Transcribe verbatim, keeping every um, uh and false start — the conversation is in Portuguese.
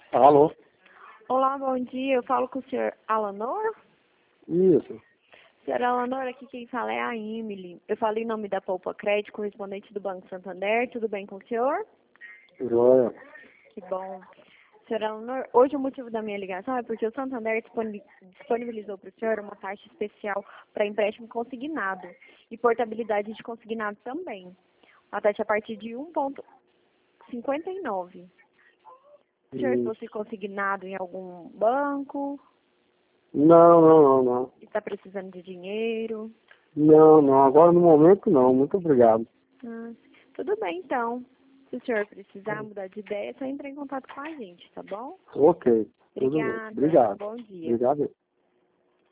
Alô? Olá, bom dia. Eu falo com o senhor Alanor? Isso. Senhor Alanor, aqui quem fala é a Emily. Eu falo em nome da Poupa Crédito, correspondente do Banco Santander. Tudo bem com o senhor? Joia. Que bom. Senhor Alanor, hoje o motivo da minha ligação é porque o Santander disponi- disponibilizou para o senhor uma taxa especial para empréstimo consignado e portabilidade de consignado também. Uma taxa a partir de um vírgula cinquenta e nove. O senhor Isso. fosse consignado em algum banco, Não, não, não, não. está precisando de dinheiro. Não, não. Agora no momento não. Muito obrigado. Ah, tudo bem, então. Se o senhor precisar mudar de ideia, é só entrar em contato com a gente, tá bom? Ok. Tudo bem. Obrigada. Obrigado. Bom dia. Obrigado.